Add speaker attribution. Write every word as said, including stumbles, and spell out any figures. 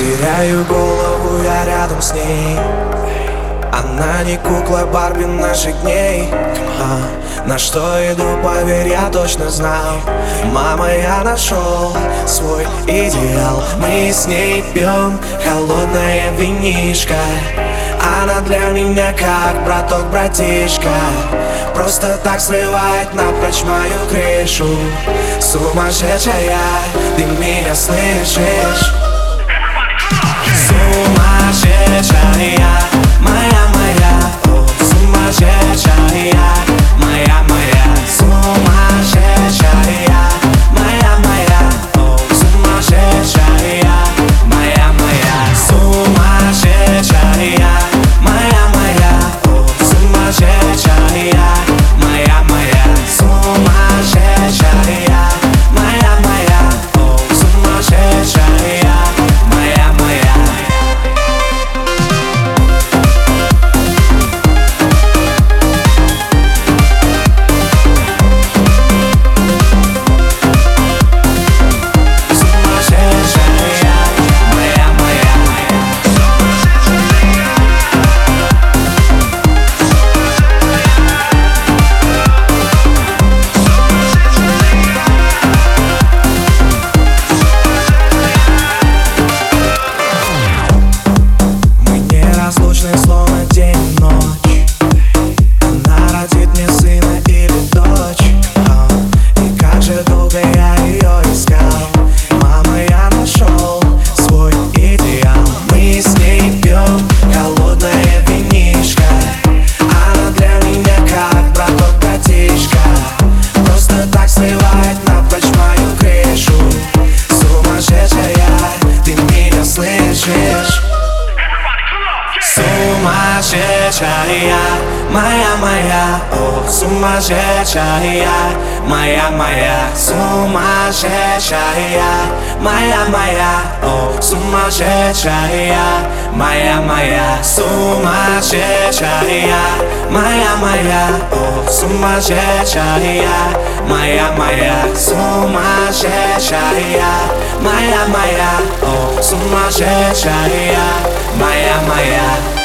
Speaker 1: Теряю голову я рядом с ней. Она не кукла Барби наших дней. а, На что иду, поверь, я точно знал. Мама, я нашел свой идеал. Мы с ней пьем холодное винишко. Она для меня как браток, братишка. Просто так сливает напрочь мою крышу. Сумасшедшая, ты меня слышишь? Сумасшедшая, моя, моя, о, сумасшедшая, моя, моя, сумасшедшая, моя, моя, о, сумасшедшая, моя, моя, сумасшедшая, моя, моя, о, сумасшедшая, моя, моя, сумасшедшая, моя, моя, о, сумасшедшая, моя, моя. Словно день и ночь. Она родит мне сына или дочь. а, И как же долго я ее искал. Мама, я нашел свой идеал. Мы с ней пьем холодное винишко. Она для меня как браток, братишка. Просто так сливает напрочь мою крышу. Сумасшедшая, ты меня слышишь? Сумасшедшая, моя, моя, о, сумасшедшая, моя, моя, сумасшедшая, моя, моя, о, сумасшедшая, моя, моя, сумасшедшая, моя, моя, о, сумасшедшая, моя, моя, сумасшедшая, моя, моя, о, сумасшедшая, моя, моя.